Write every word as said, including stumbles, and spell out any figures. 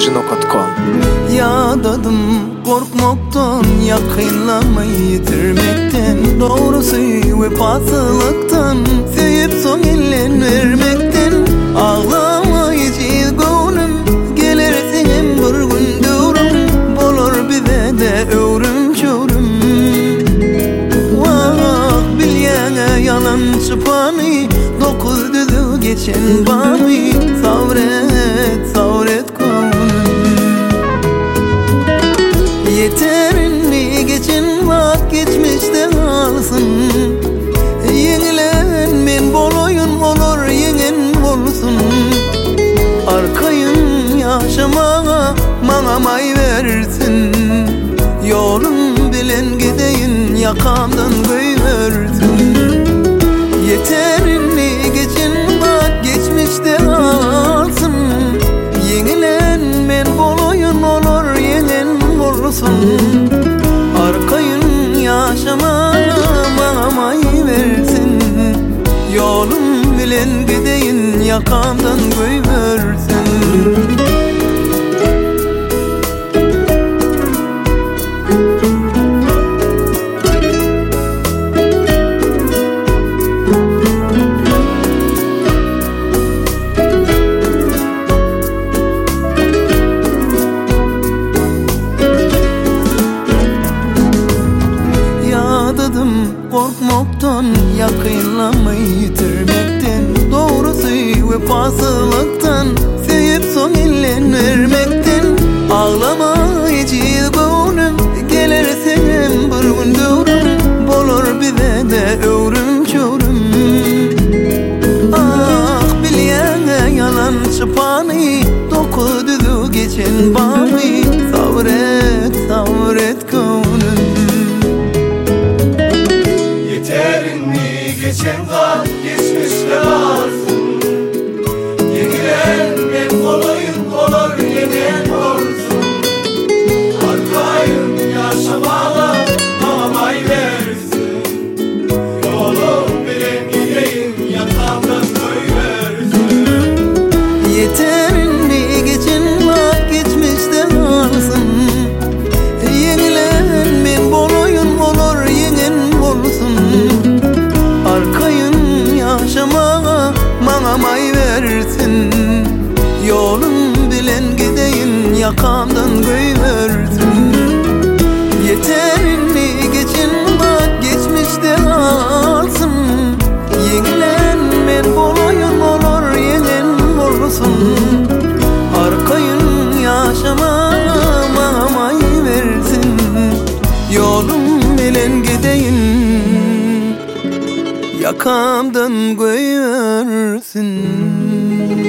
jinok nokta com. Yadadım korkmaktan, yakınlamayı yitirmekten, doğrusu vefasızlıktan, sevip son ellen vermekten. Ağlamayı gönlüm, gelirsin hem bir gün dövrüm, bolur bize de övrüm çövrüm. Vah bilyene yalan çıpanı, dokuz düzü geçen bami, sabret sabret yeterini geçin vak geçmişte kalsın. Yenilen men boloyun olur yengen olsun. Arkayın yaşamaya bana may versin. Yolum bilen gideyin yakamdan koyversin. Yeterini geçin vak geçmişte kalsın. Yenilen men boloyun olur yengen olsun. Arkayın yaşamama may versin. Yolum bilen gideyin yakamdan koyversin. Korkmaktan, yakınlamayı yitirmekten, doğrusu vefasızlıktan, sevip son ellen vermekten. Ağlamayı gönlüm, gelirsin hem bir gün dövrüm, bolur bize de övrüm çövrüm. Ah bilyene yalan çıpanı, dokuz düzü geçen bami, sabret sabret gönlüm. Yeterini geçen kal, geçmişte varsın. Yenilen men olayın olur yenen olsun. Arkayın yaşamala bana may versin. Yolum bilen gideyim yakamdan koyversin. Yeterini geçen vak geçmişte kalsın. Yenilen men boloyun olur yenen olsun. Arkayın yaşamaya bana may versin. Yolum bilen gideyin yakamdan koyversin. Yeterini geçin vak geçmişte kalsın. Yenilen men boloyun olur yenen olsun. Arkayın yaşamaya bana may versin. Yolum bilen gideyin yakamdan koyversin.